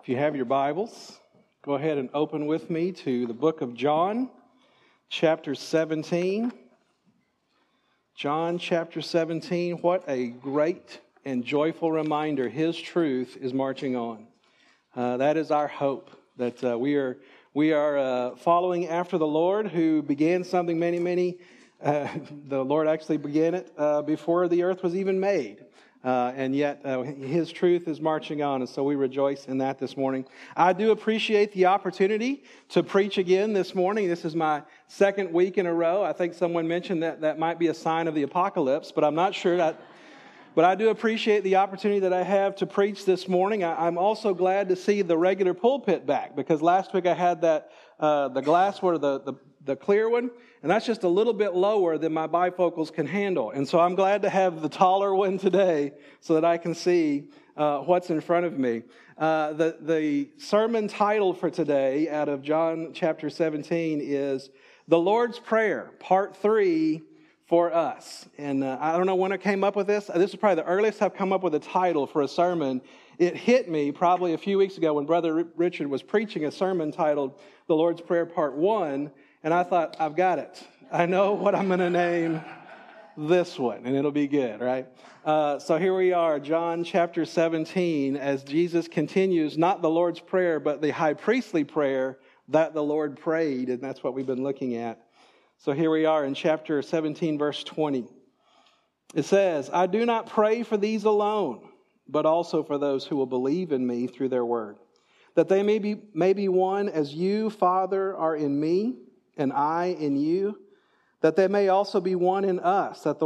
If you have your Bibles, go ahead and open with me to the book of John, chapter 17. John chapter 17, what a great and joyful reminder His truth is marching on. That is our hope, that we are following after the Lord who began something the Lord actually began it before the earth was even made. And yet His truth is marching on, and so we rejoice in that this morning. I do appreciate the opportunity to preach again this morning. This is my second week in a row. I think someone mentioned that might be a sign of the apocalypse, but I'm not sure that. But I do appreciate the opportunity that I have to preach this morning. I'm also glad to see the regular pulpit back, because last week I had that the glass or the clear one, and that's just a little bit lower than my bifocals can handle. And so I'm glad to have the taller one today so that I can see what's in front of me. The sermon title for today out of John chapter 17 is The Lord's Prayer, Part 3 for Us. And I don't know when I came up with this. This is probably the earliest I've come up with a title for a sermon. It hit me probably a few weeks ago when Brother Richard was preaching a sermon titled The Lord's Prayer, Part 1. And I thought, I've got it. I know what I'm going to name this one, and it'll be good, right? So here we are, John chapter 17, as Jesus continues, not the Lord's Prayer, but the high priestly prayer that the Lord prayed, and that's what we've been looking at. So here we are in chapter 17, verse 20. It says, I do not pray for these alone, but also for those who will believe in me through their word, that they may be one as you, Father, are in me, and I in you, that they may also be one in us, that the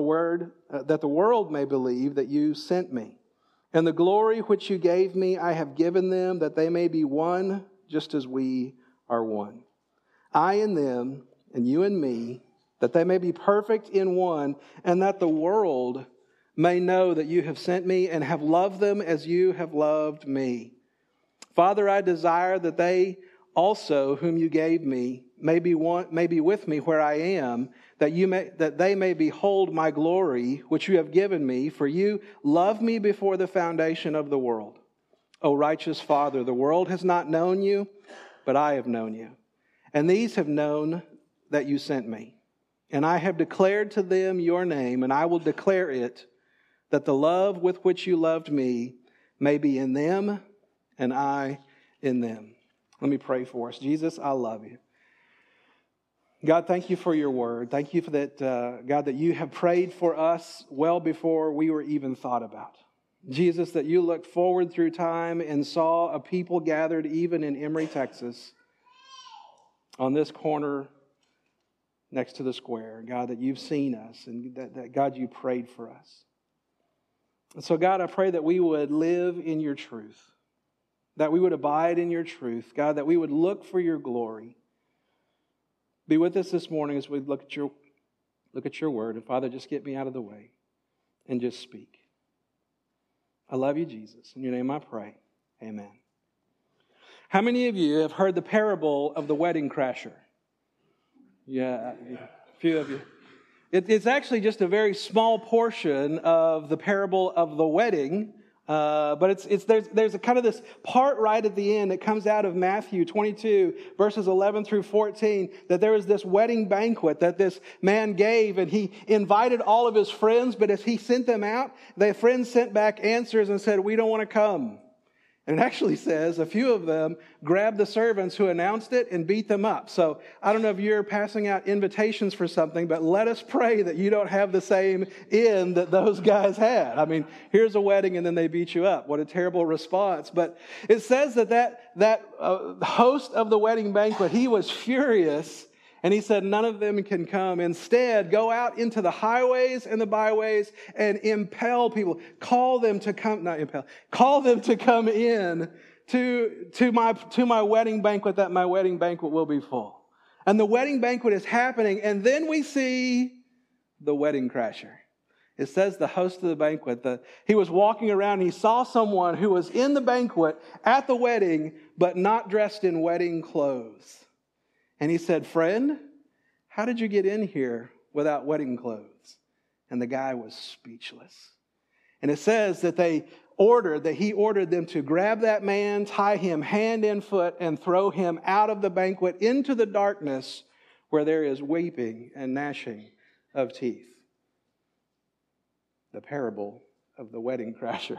world may believe that you sent me. And the glory which you gave me, I have given them, that they may be one, just as we are one. I in them, and you in me, that they may be perfect in one, and that the world may know that you have sent me and have loved them as you have loved me. Father, I desire that they also, whom you gave me, may be with me where I am, that they may behold my glory, which you have given me, for you loved me before the foundation of the world. O righteous Father, the world has not known you, but I have known you. And these have known that you sent me. And I have declared to them your name, and I will declare it, that the love with which you loved me may be in them, and I in them. Let me pray for us. Jesus, I love you. God, thank you for your word. Thank you for that, God, that you have prayed for us well before we were even thought about. Jesus, that you looked forward through time and saw a people gathered even in Emory, Texas, on this corner next to the square. God, that you've seen us, and that God, you prayed for us. And so, God, I pray that we would live in your truth, that we would abide in your truth, God, that we would look for your glory. Be with us this morning as we look at your word. And Father, just get me out of the way and just speak. I love you, Jesus. In your name I pray. Amen. How many of you have heard the parable of the wedding crasher? Yeah, a few of you. It's actually just a very small portion of the parable of the wedding. But there's a kind of this part right at the end that comes out of Matthew 22, verses 11 through 14, that there was this wedding banquet that this man gave, and he invited all of his friends, but as he sent them out, their friends sent back answers and said, we don't want to come. And it actually says a few of them grabbed the servants who announced it and beat them up. So I don't know if you're passing out invitations for something, but let us pray that you don't have the same end that those guys had. I mean, here's a wedding and then they beat you up. What a terrible response. But it says that host of the wedding banquet, he was furious. And he said, none of them can come. Instead, go out into the highways and the byways and impel people. Call them to come in to my wedding banquet, that my wedding banquet will be full. And the wedding banquet is happening. And then we see the wedding crasher. It says the host of the banquet, he was walking around and he saw someone who was in the banquet at the wedding, but not dressed in wedding clothes. And he said, friend, how did you get in here without wedding clothes? And the guy was speechless. And it says that they ordered that he ordered them to grab that man, tie him hand and foot, and throw him out of the banquet into the darkness where there is weeping and gnashing of teeth. The parable of the wedding crasher.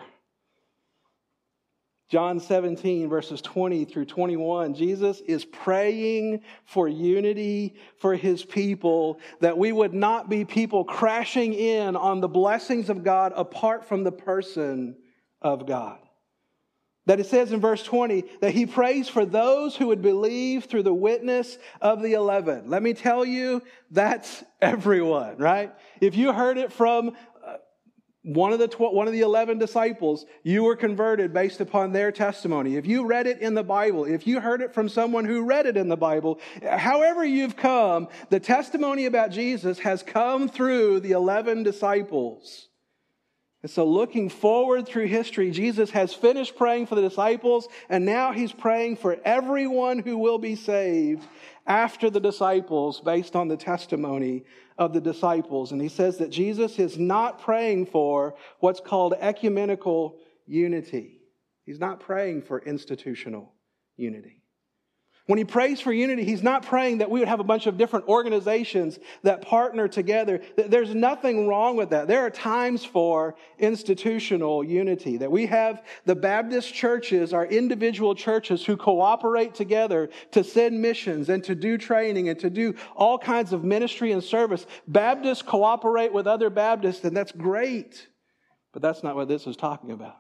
John 17, verses 20 through 21, Jesus is praying for unity for his people, that we would not be people crashing in on the blessings of God apart from the person of God. That it says in verse 20 that he prays for those who would believe through the witness of the 11. Let me tell you, that's everyone, right? If you heard it from one of the 11 disciples, you were converted based upon their testimony. If you read it in the Bible, if you heard it from someone who read it in the Bible, however you've come, the testimony about Jesus has come through the 11 disciples. And so looking forward through history, Jesus has finished praying for the disciples, and now he's praying for everyone who will be saved after the disciples based on the testimony of the disciples. And he says that Jesus is not praying for what's called ecumenical unity. He's not praying for institutional unity. When he prays for unity, he's not praying that we would have a bunch of different organizations that partner together. There's nothing wrong with that. There are times for institutional unity. That we have the Baptist churches, our individual churches who cooperate together to send missions and to do training and to do all kinds of ministry and service. Baptists cooperate with other Baptists, and that's great. But that's not what this is talking about.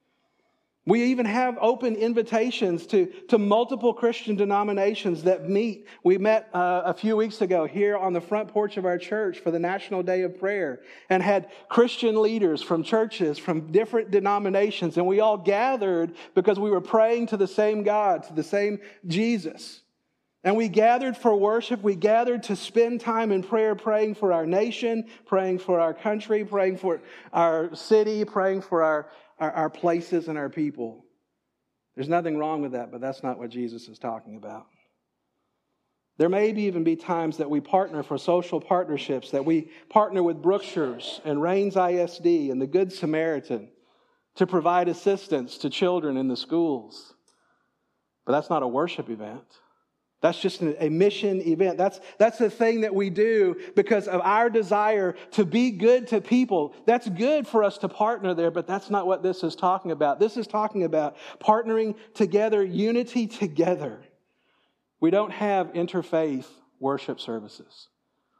We even have open invitations to multiple Christian denominations that meet. We met a few weeks ago here on the front porch of our church for the National Day of Prayer and had Christian leaders from churches from different denominations. And we all gathered because we were praying to the same God, to the same Jesus. And we gathered for worship. We gathered to spend time in prayer, praying for our nation, praying for our country, praying for our city, praying for our places and our people. There's nothing wrong with that, but that's not what Jesus is talking about. There may even be times that we partner for social partnerships, that we partner with Brookshires and Rains ISD and the Good Samaritan to provide assistance to children in the schools. But that's not a worship event. That's just a mission event. That's the thing that we do because of our desire to be good to people. That's good for us to partner there, but that's not what this is talking about. This is talking about partnering together, unity together. We don't have interfaith worship services.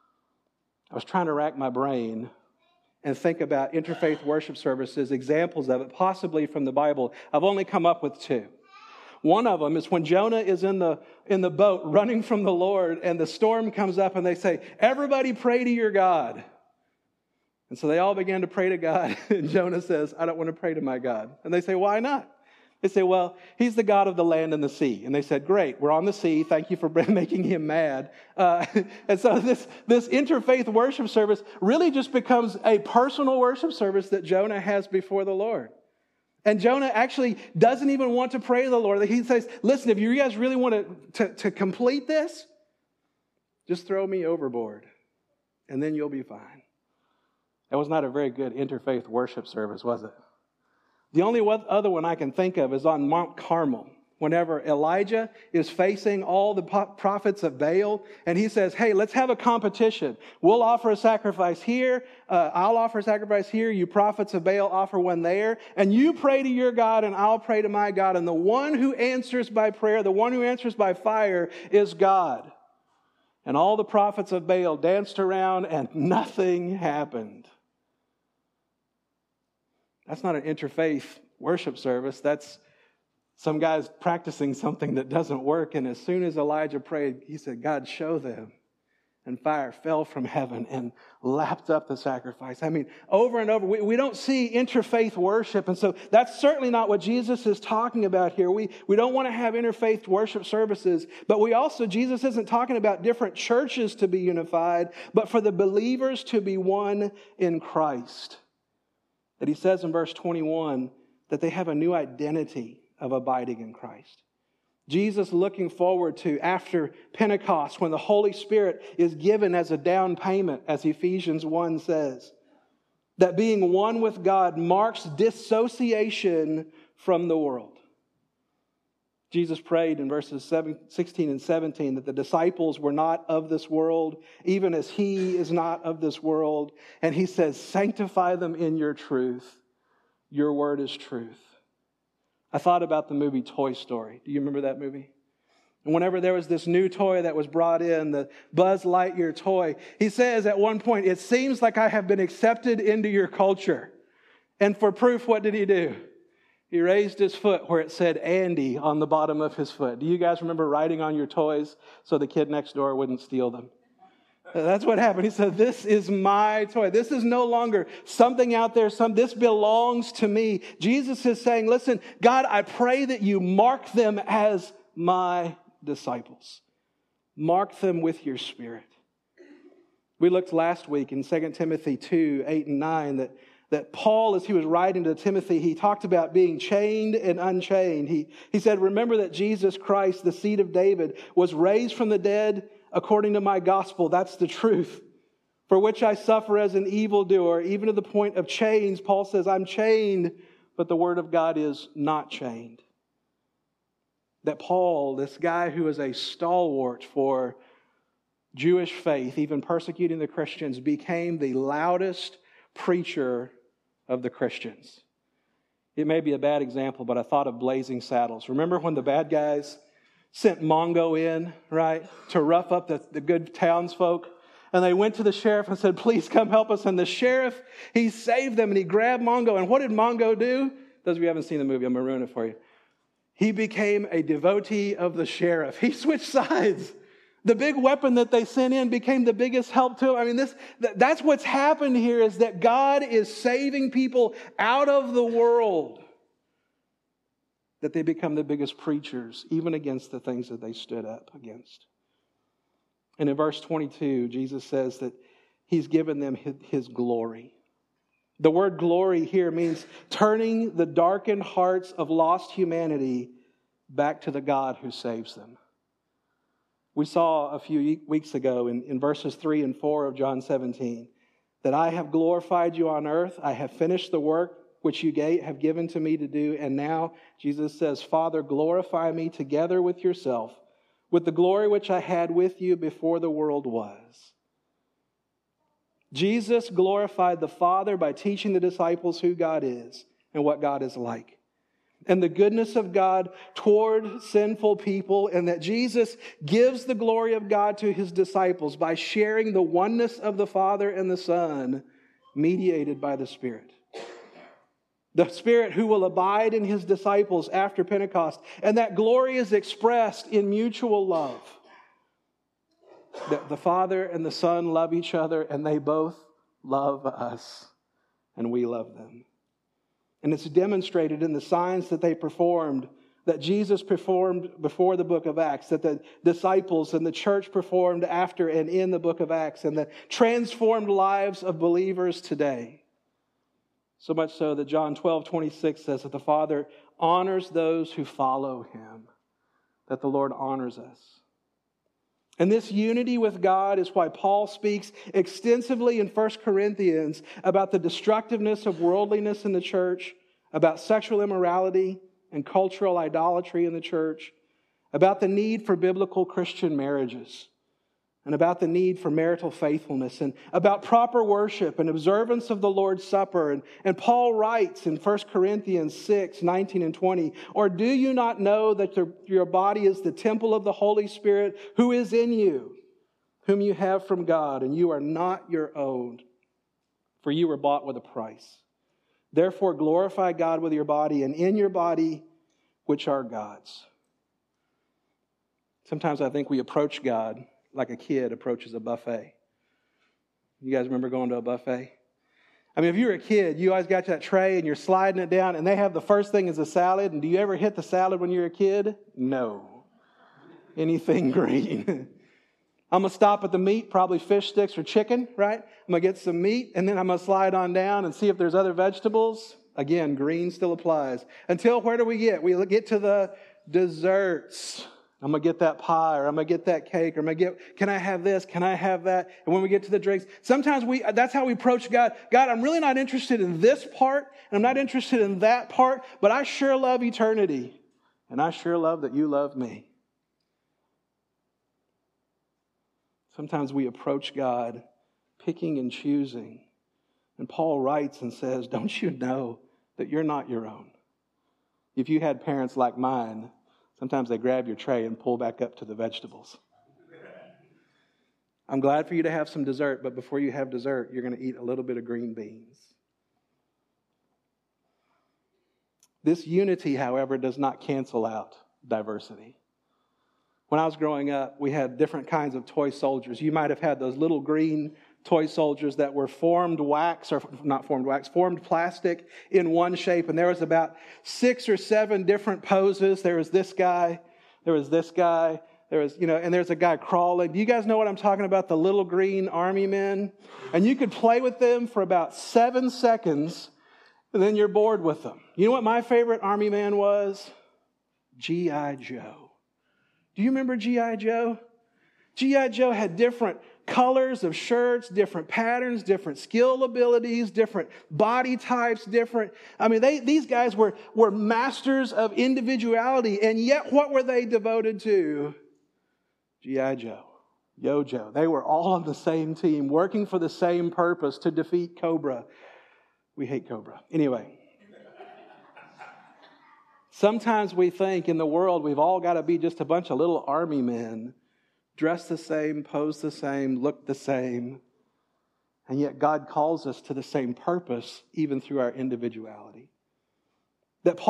I was trying to rack my brain and think about interfaith worship services, examples of it, possibly from the Bible. I've only come up with two. One of them is when Jonah is in the boat running from the Lord and the storm comes up and they say, everybody pray to your God. And so they all began to pray to God. And Jonah says, I don't want to pray to my God. And they say, why not? They say, well, he's the God of the land and the sea. And they said, great, we're on the sea. Thank you for making him mad. And so this interfaith worship service really just becomes a personal worship service that Jonah has before the Lord. And Jonah actually doesn't even want to pray to the Lord. He says, listen, if you guys really want to complete this, just throw me overboard, and then you'll be fine. That was not a very good interfaith worship service, was it? The only other one I can think of is on Mount Carmel. Whenever Elijah is facing all the prophets of Baal, and he says, hey, let's have a competition. We'll offer a sacrifice here. I'll offer a sacrifice here. You prophets of Baal offer one there. And you pray to your God, and I'll pray to my God. And the one who answers by prayer, the one who answers by fire is God. And all the prophets of Baal danced around, and nothing happened. That's not an interfaith worship service. That's some guy's practicing something that doesn't work, and as soon as Elijah prayed, he said, God, show them. And fire fell from heaven and lapped up the sacrifice. I mean, over and over, we don't see interfaith worship, and so that's certainly not what Jesus is talking about here. We don't want to have interfaith worship services, but Jesus isn't talking about different churches to be unified, but for the believers to be one in Christ. That he says in verse 21 that they have a new identity of abiding in Christ. Jesus looking forward to after Pentecost when the Holy Spirit is given as a down payment, as Ephesians 1 says. that being one with God marks dissociation from the world. Jesus prayed in verses 16 and 17 that the disciples were not of this world, even as He is not of this world. And He says, sanctify them in your truth. Your word is truth. I thought about the movie Toy Story. Do you remember that movie? And whenever there was this new toy that was brought in, the Buzz Lightyear toy, he says at one point, it seems like I have been accepted into your culture. And for proof, what did he do? He raised his foot where it said Andy on the bottom of his foot. Do you guys remember writing on your toys so the kid next door wouldn't steal them? That's what happened. He said, this is my toy. This is no longer something out there. This belongs to me. Jesus is saying, listen, God, I pray that you mark them as my disciples. Mark them with your Spirit. We looked last week in 2 Timothy 2, 8 and 9 that Paul, as he was writing to Timothy, he talked about being chained and unchained. He said, remember that Jesus Christ, the seed of David, was raised from the dead according to my gospel. That's the truth, for which I suffer as an evildoer, even to the point of chains. Paul says, I'm chained, but the word of God is not chained. That Paul, this guy who is a stalwart for Jewish faith, even persecuting the Christians, became the loudest preacher of the Christians. It may be a bad example, but I thought of Blazing Saddles. Remember when the bad guys sent Mongo in, right, to rough up the good townsfolk? And they went to the sheriff and said, please come help us. And the sheriff, he saved them and he grabbed Mongo. And what did Mongo do? Those of you who haven't seen the movie, I'm going to ruin it for you. He became a devotee of the sheriff. He switched sides. The big weapon that they sent in became the biggest help to him. I mean, that's what's happened here, is that God is saving people out of the world, that they become the biggest preachers, even against the things that they stood up against. And in verse 22, Jesus says that He's given them His glory. The word glory here means turning the darkened hearts of lost humanity back to the God who saves them. We saw a few weeks ago in verses 3 and 4 of John 17 that I have glorified you on earth. I have finished the work which you have given to me to do. And now Jesus says, Father, glorify me together with yourself, with the glory which I had with you before the world was. Jesus glorified the Father by teaching the disciples who God is and what God is like, and the goodness of God toward sinful people, and that Jesus gives the glory of God to His disciples by sharing the oneness of the Father and the Son, mediated by the Spirit. The Spirit who will abide in His disciples after Pentecost. And that glory is expressed in mutual love. That the Father and the Son love each other, and they both love us, and we love them. And it's demonstrated in the signs that they performed, that Jesus performed before the book of Acts, that the disciples and the church performed after and in the book of Acts, and the transformed lives of believers today. So much so that John 12:26 says that the Father honors those who follow Him, that the Lord honors us. And this unity with God is why Paul speaks extensively in 1 Corinthians about the destructiveness of worldliness in the church, about sexual immorality and cultural idolatry in the church, about the need for biblical Christian marriages, and about the need for marital faithfulness, and about proper worship and observance of the Lord's Supper. And Paul writes in 1 Corinthians 6:19 and 20, or do you not know that your body is the temple of the Holy Spirit who is in you, whom you have from God, and you are not your own, for you were bought with a price. Therefore glorify God with your body, and in your body, which are God's. Sometimes I think we approach God like a kid approaches a buffet. You guys remember going to a buffet? I mean, if you were a kid, you always got that tray and you're sliding it down, and they have the first thing is a salad. And do you ever hit the salad when you're a kid? No. Anything green. I'm going to stop at the meat, probably fish sticks or chicken, right? I'm going to get some meat, and then I'm going to slide on down and see if there's other vegetables. Again, green still applies. Until where do we get? We get to the desserts. I'm going to get that pie, or I'm going to get that cake, or can I have this? Can I have that? And when we get to the drinks, sometimes that's how we approach God. God, I'm really not interested in this part, and I'm not interested in that part, but I sure love eternity. And I sure love that you love me. Sometimes we approach God picking and choosing. And Paul writes and says, don't you know that you're not your own? If you had parents like mine, sometimes they grab your tray and pull back up to the vegetables. I'm glad for you to have some dessert, but before you have dessert, you're going to eat a little bit of green beans. This unity, however, does not cancel out diversity. When I was growing up, we had different kinds of toy soldiers. You might have had those little green toy soldiers that were formed plastic in one shape. And there was about 6 or 7 different poses. There was this guy, there was this guy, and there's a guy crawling. Do you guys know what I'm talking about? The little green army men? And you could play with them for about 7 seconds, and then you're bored with them. You know what my favorite army man was? G.I. Joe. Do you remember G.I. Joe? G.I. Joe had different colors of shirts, different patterns, different skill abilities, different body types, these guys were masters of individuality, and yet what were they devoted to? G.I. Joe, Yo-Joe. They were all on the same team, working for the same purpose, to defeat Cobra. We hate Cobra. Anyway. Sometimes we think in the world we've all got to be just a bunch of little army men, dress the same, pose the same, look the same. And yet God calls us to the same purpose, even through our individuality. That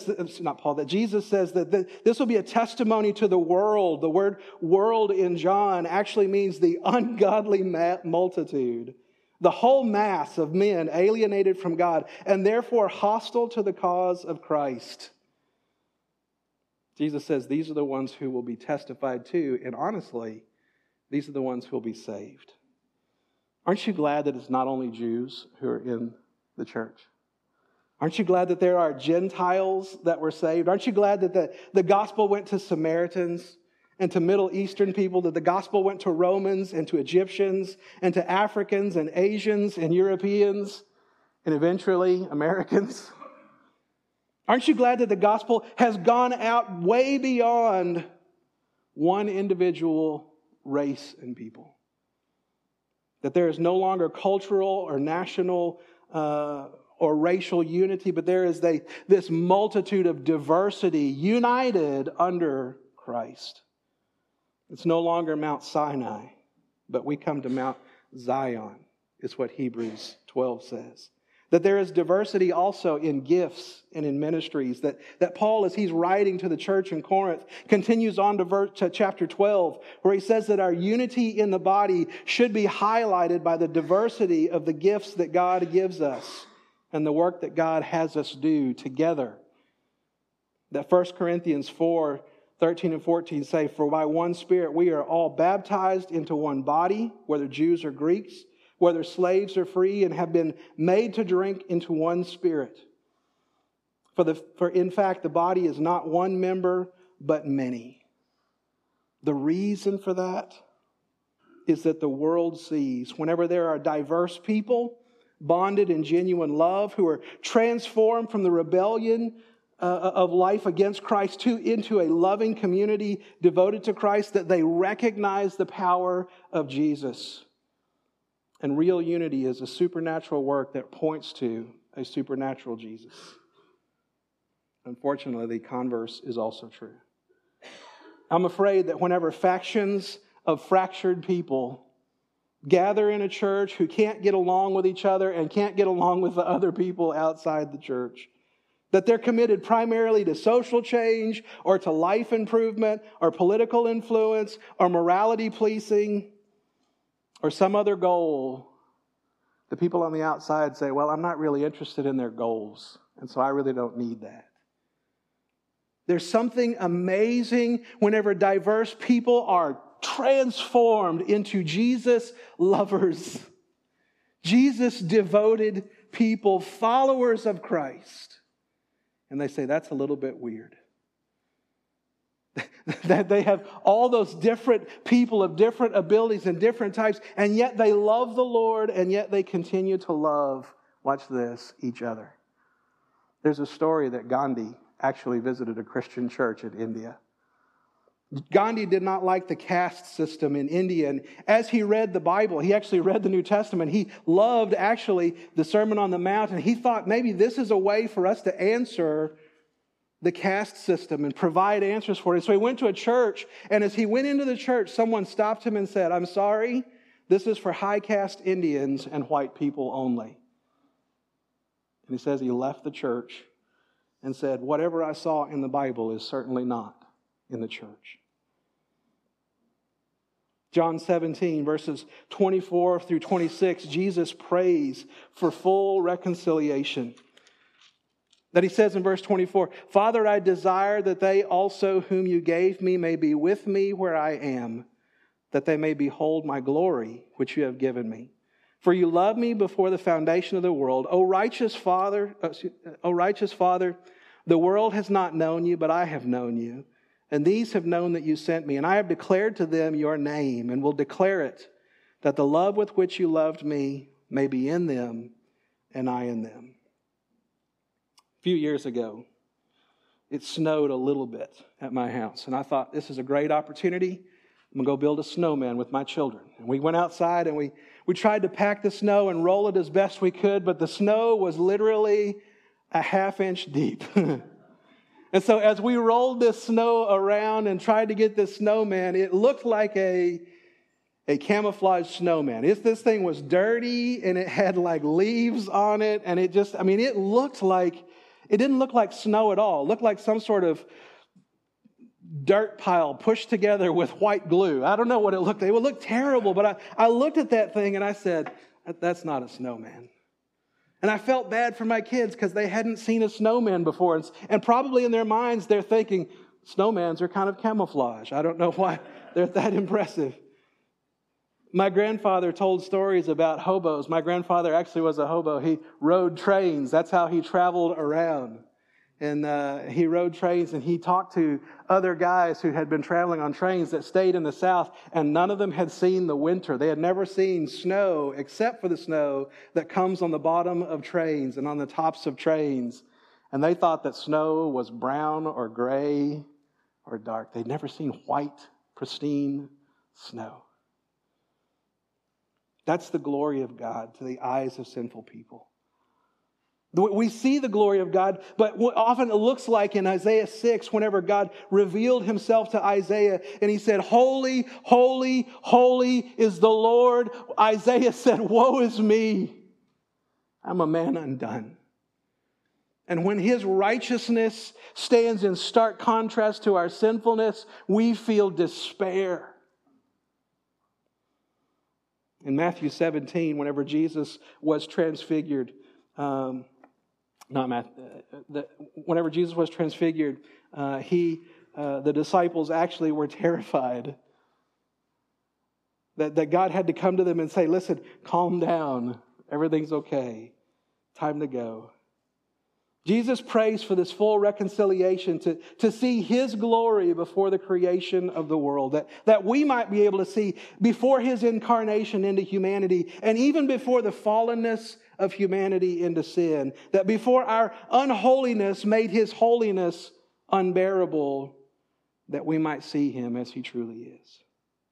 Jesus says that this will be a testimony to the world. The word world in John actually means the ungodly multitude. The whole mass of men alienated from God and therefore hostile to the cause of Christ. Jesus says these are the ones who will be testified to, and honestly, these are the ones who will be saved. Aren't you glad that it's not only Jews who are in the church? Aren't you glad that there are Gentiles that were saved? Aren't you glad that the gospel went to Samaritans and to Middle Eastern people, that the gospel went to Romans and to Egyptians and to Africans and Asians and Europeans and eventually Americans? Aren't you glad that the gospel has gone out way beyond one individual race and people? That there is no longer cultural or national or racial unity, but there is this multitude of diversity united under Christ. It's no longer Mount Sinai, but we come to Mount Zion, is what Hebrews 12 says. That there is diversity also in gifts and in ministries. That Paul, as he's writing to the church in Corinth, continues on to chapter 12, where he says that our unity in the body should be highlighted by the diversity of the gifts that God gives us and the work that God has us do together. That 1 Corinthians 4:13 and 14 say, "For by one Spirit we are all baptized into one body, whether Jews or Greeks, whether slaves or free, and have been made to drink into one Spirit. For in fact, the body is not one member, but many." The reason for that is that the world sees, whenever there are diverse people, bonded in genuine love, who are transformed from the rebellion of life against Christ into a loving community devoted to Christ, that they recognize the power of Jesus. And real unity is a supernatural work that points to a supernatural Jesus. Unfortunately, the converse is also true. I'm afraid that whenever factions of fractured people gather in a church who can't get along with each other and can't get along with the other people outside the church, that they're committed primarily to social change or to life improvement or political influence or morality policing or some other goal, the people on the outside say, well, I'm not really interested in their goals, and so I really don't need that. There's something amazing whenever diverse people are transformed into Jesus lovers, Jesus devoted people, followers of Christ. And they say, that's a little bit weird. That they have all those different people of different abilities and different types, and yet they love the Lord, and yet they continue to love, watch this, each other. There's a story that Gandhi actually visited a Christian church in India. Gandhi did not like the caste system in India, and as he read the Bible, he actually read the New Testament. He loved actually the Sermon on the Mount, and he thought maybe this is a way for us to answer the caste system and provide answers for it. So he went to a church, and as he went into the church, someone stopped him and said, "I'm sorry, this is for high caste Indians and white people only." And he says he left the church and said, "Whatever I saw in the Bible is certainly not in the church." John 17, verses 24 through 26, Jesus prays for full reconciliation. That he says in verse 24, "Father, I desire that they also whom you gave me may be with me where I am, that they may behold my glory, which you have given me. For you loved me before the foundation of the world. O righteous Father, the world has not known you, but I have known you. And these have known that you sent me. And I have declared to them your name, and will declare it, that the love with which you loved me may be in them, and I in them." A few years ago, it snowed a little bit at my house. And I thought, this is a great opportunity. I'm going to go build a snowman with my children. And we went outside and we tried to pack the snow and roll it as best we could. But the snow was literally a half-inch deep. And so as we rolled this snow around and tried to get this snowman, it looked like a camouflage snowman. This thing was dirty and it had like leaves on it. And it didn't look like snow at all. It looked like some sort of dirt pile pushed together with white glue. I don't know what it looked like. It would look terrible, but I looked at that thing and I said, "That's not a snowman." And I felt bad for my kids because they hadn't seen a snowman before. And probably in their minds, they're thinking, snowmans are kind of camouflage. I don't know why they're that impressive. My grandfather told stories about hobos. My grandfather actually was a hobo. He rode trains. That's how he traveled around. And he rode trains, and he talked to other guys who had been traveling on trains that stayed in the South, and none of them had seen the winter. They had never seen snow except for the snow that comes on the bottom of trains and on the tops of trains. And they thought that snow was brown or gray or dark. They'd never seen white, pristine snow. That's the glory of God to the eyes of sinful people. We see the glory of God, but what often it looks like in Isaiah 6, whenever God revealed himself to Isaiah and he said, "Holy, holy, holy is the Lord." Isaiah said, "Woe is me. I'm a man undone." And when his righteousness stands in stark contrast to our sinfulness, we feel despair. In Matthew 17, whenever Jesus was transfigured, whenever Jesus was transfigured, the disciples actually were terrified that God had to come to them and say, "Listen, calm down. Everything's okay. Time to go." Jesus prays for this full reconciliation to see his glory before the creation of the world, that we might be able to see before his incarnation into humanity, and even before the fallenness of humanity into sin, that before our unholiness made his holiness unbearable, that we might see him as he truly is.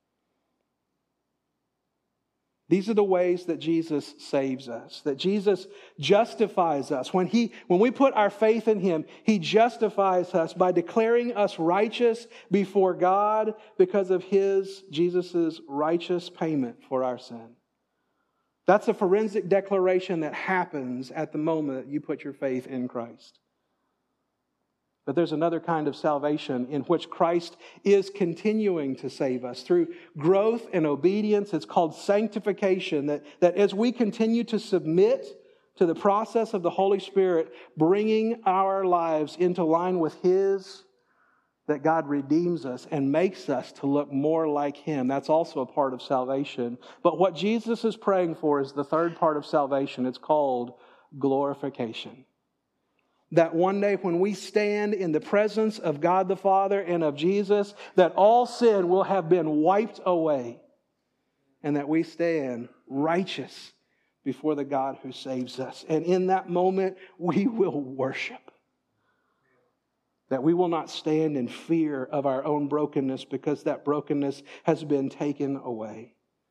These are the ways that Jesus saves us, that Jesus justifies us. When we put our faith in him, he justifies us by declaring us righteous before God because of Jesus' righteous payment for our sin. That's a forensic declaration that happens at the moment that you put your faith in Christ. But there's another kind of salvation in which Christ is continuing to save us through growth and obedience. It's called sanctification, that as we continue to submit to the process of the Holy Spirit, bringing our lives into line with his, that God redeems us and makes us to look more like him. That's also a part of salvation. But what Jesus is praying for is the third part of salvation. It's called glorification. That one day when we stand in the presence of God the Father and of Jesus, that all sin will have been wiped away, and that we stand righteous before the God who saves us. And in that moment, we will worship. That we will not stand in fear of our own brokenness, because that brokenness has been taken away.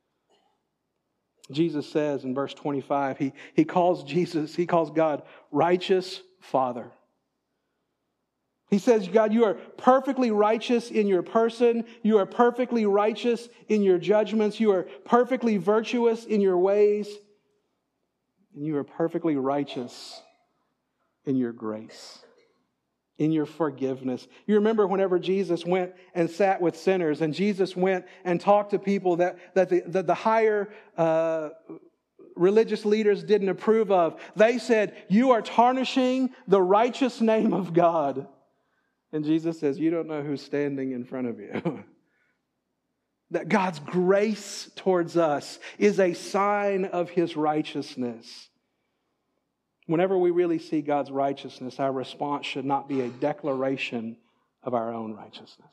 Jesus says in verse 25, he calls God righteous Father. He says, God, you are perfectly righteous in your person. You are perfectly righteous in your judgments. You are perfectly virtuous in your ways. And you are perfectly righteous in your grace, in your forgiveness. You remember whenever Jesus went and sat with sinners, and Jesus went and talked to people that the higher religious leaders didn't approve of. They said, you are tarnishing the righteous name of God. And Jesus says, you don't know who's standing in front of you. That God's grace towards us is a sign of His righteousness. Whenever we really see God's righteousness, our response should not be a declaration of our own righteousness.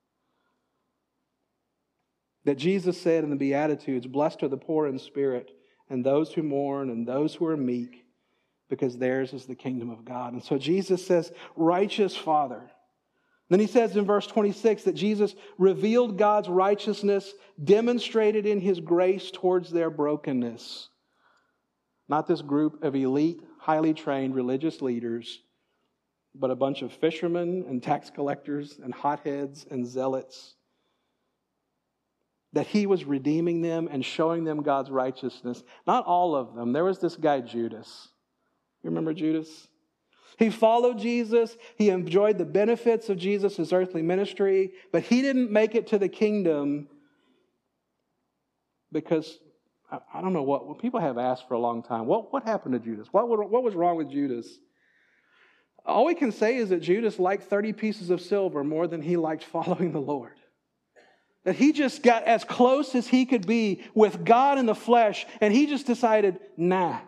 That Jesus said in the Beatitudes, blessed are the poor in spirit, and those who mourn, and those who are meek, because theirs is the kingdom of God. And so Jesus says, righteous Father. Then he says in verse 26 that Jesus revealed God's righteousness, demonstrated in His grace towards their brokenness. Not this group of elite, highly trained religious leaders, but a bunch of fishermen and tax collectors and hotheads and zealots. That He was redeeming them and showing them God's righteousness. Not all of them. There was this guy Judas. You remember Judas? He followed Jesus. He enjoyed the benefits of Jesus' earthly ministry, but he didn't make it to the kingdom because, I don't know what people have asked for a long time. What happened to Judas? What was wrong with Judas? All we can say is that Judas liked 30 pieces of silver more than he liked following the Lord. That he just got as close as he could be with God in the flesh, and he just decided, nah.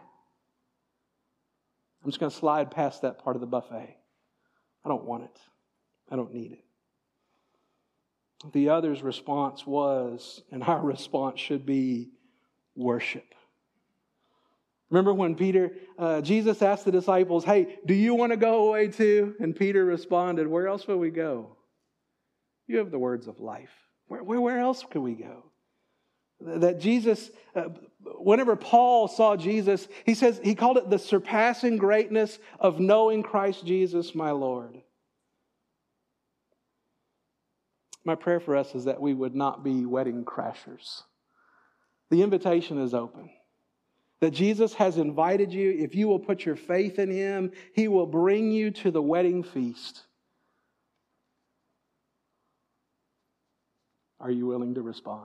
I'm just going to slide past that part of the buffet. I don't want it. I don't need it. The other's response was, and our response should be, worship. Remember when Jesus asked the disciples, hey, do you want to go away too? And Peter responded, where else will we go? You have the words of life. Where else could we go? That Jesus, whenever Paul saw Jesus, he called it the surpassing greatness of knowing Christ Jesus, my Lord. My prayer for us is that we would not be wedding crashers. The invitation is open. That Jesus has invited you. If you will put your faith in Him, He will bring you to the wedding feast. Are you willing to respond?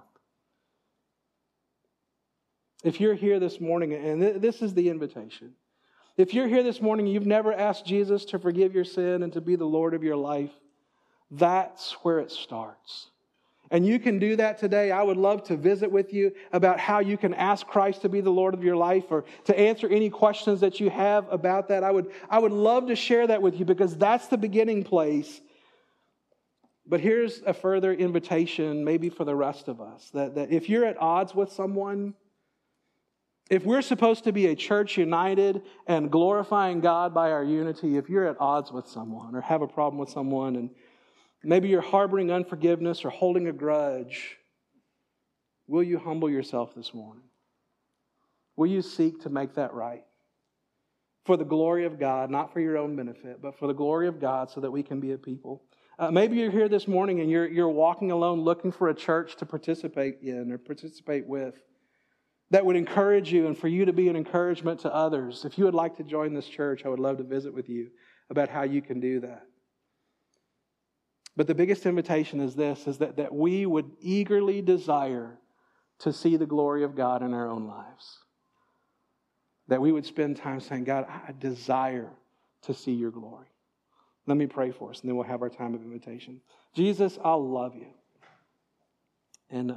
If you're here this morning, and this is the invitation. If you're here this morning and you've never asked Jesus to forgive your sin and to be the Lord of your life, that's where it starts. And you can do that today. I would love to visit with you about how you can ask Christ to be the Lord of your life, or to answer any questions that you have about that. I would love to share that with you, because that's the beginning place. But here's a further invitation, maybe for the rest of us, that if you're at odds with someone, if we're supposed to be a church united and glorifying God by our unity, if you're at odds with someone or have a problem with someone, and maybe you're harboring unforgiveness or holding a grudge, will you humble yourself this morning? Will you seek to make that right? For the glory of God, not for your own benefit, but for the glory of God, so that we can be a people. Maybe you're here this morning and you're walking alone looking for a church to participate in or participate with that would encourage you and for you to be an encouragement to others. If you would like to join this church, I would love to visit with you about how you can do that. But the biggest invitation is this, is that we would eagerly desire to see the glory of God in our own lives. That we would spend time saying, God, I desire to see your glory. Let me pray for us, and then we'll have our time of invitation. Jesus, I love you. And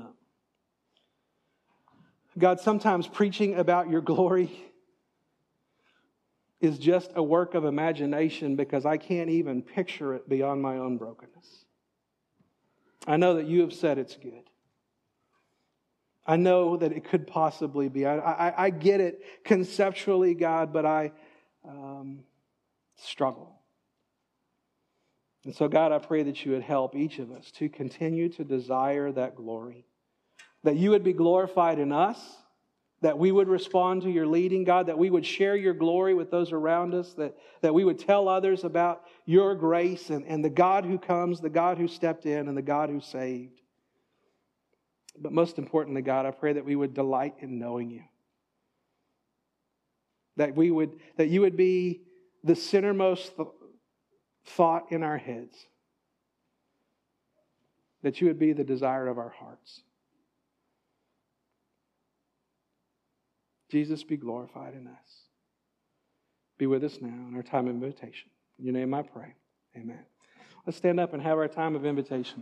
God, sometimes preaching about your glory is just a work of imagination because I can't even picture it beyond my own brokenness. I know that you have said it's good. I know that it could possibly be. I get it conceptually, God, but I struggle. And so, God, I pray that you would help each of us to continue to desire that glory. That you would be glorified in us, that we would respond to your leading, God, that we would share your glory with those around us, that we would tell others about your grace and the God who comes, the God who stepped in, and the God who saved. But most importantly, God, I pray that we would delight in knowing you. That you would be the centermost thought in our heads. That you would be the desire of our hearts. Jesus, be glorified in us. Be with us now in our time of invitation. In your name I pray. Amen. Let's stand up and have our time of invitation.